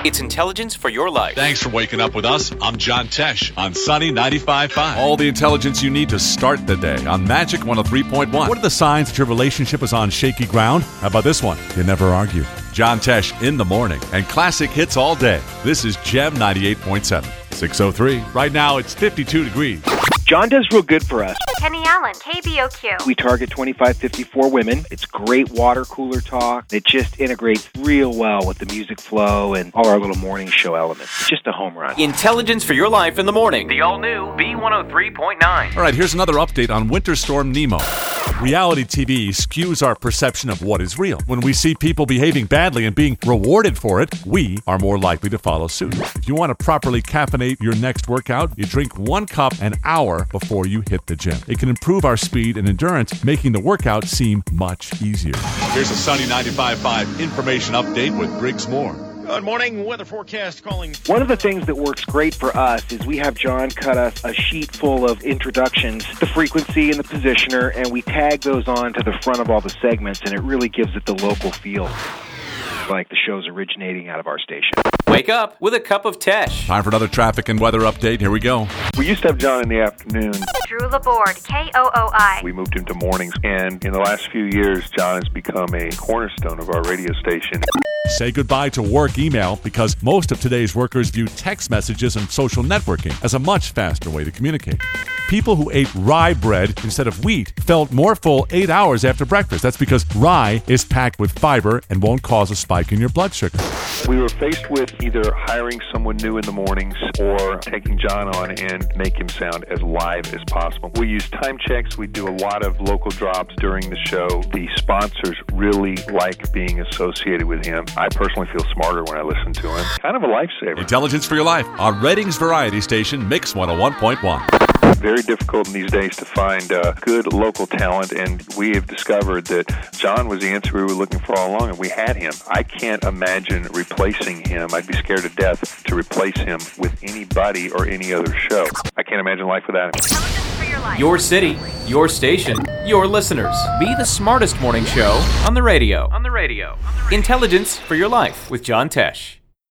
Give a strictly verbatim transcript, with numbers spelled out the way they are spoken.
It's intelligence for your life. Thanks for waking up with us. I'm John Tesh on Sunny ninety-five point five. All the intelligence you need to start the day on Magic one oh three point one. What are the signs that your relationship is on shaky ground? How about this one? You never argue. John Tesh in the morning and classic hits all day. This is Gem ninety-eight point seven. six oh three. Right now it's fifty-two degrees. John does real good for us. Kenny Allen, K B O Q. We target twenty-five fifty-four women. It's great water cooler talk. It just integrates real well with the music flow and all our little morning show elements. It's just a home run. Intelligence for your life in the morning. The all-new B one oh three point nine. All right, here's another update on Winter Storm Nemo. Reality T V skews our perception of what is real. When we see people behaving badly and being rewarded for it, we are more likely to follow suit. If you want to properly caffeinate your next workout, you drink one cup an hour before you hit the gym. It can improve our speed and endurance, making the workout seem much easier. Here's a Sunny ninety-five point five information update with Briggs Moore. Good morning. Weather forecast calling. One of the things that works great for us is we have John cut us a sheet full of introductions, the frequency and the positioner, and we tag those on to the front of all the segments, and it really gives it the local feel, like the show's originating out of our station. Wake up with a cup of Tesh. Time for another traffic and weather update. Here we go. We used to have John in the afternoon. Drew Laborde, K O O I. We moved him to mornings, and in the last few years, John has become a cornerstone of our radio station. Say goodbye to work email because most of today's workers view text messages and social networking as a much faster way to communicate. People who ate rye bread instead of wheat felt more full eight hours after breakfast. That's because rye is packed with fiber and won't cause a spike in your blood sugar. We were faced with either hiring someone new in the mornings or taking John on and make him sound as live as possible. We use time checks. We do a lot of local drops during the show. The sponsors really like being associated with him. I personally feel smarter when I listen to him. Kind of a lifesaver. Intelligence for your life on Redding's Variety Station, Mix one oh one point one. Very difficult in these days to find uh, good local talent, and we have discovered that John was the answer we were looking for all along, and we had him. I can't imagine replacing him. I'd be scared to death to replace him with anybody or any other show. I can't imagine life without him. Intelligence for your life. Your city, your station, your listeners. Be the smartest morning show on the radio. On the radio. Intelligence for your life with John Tesh.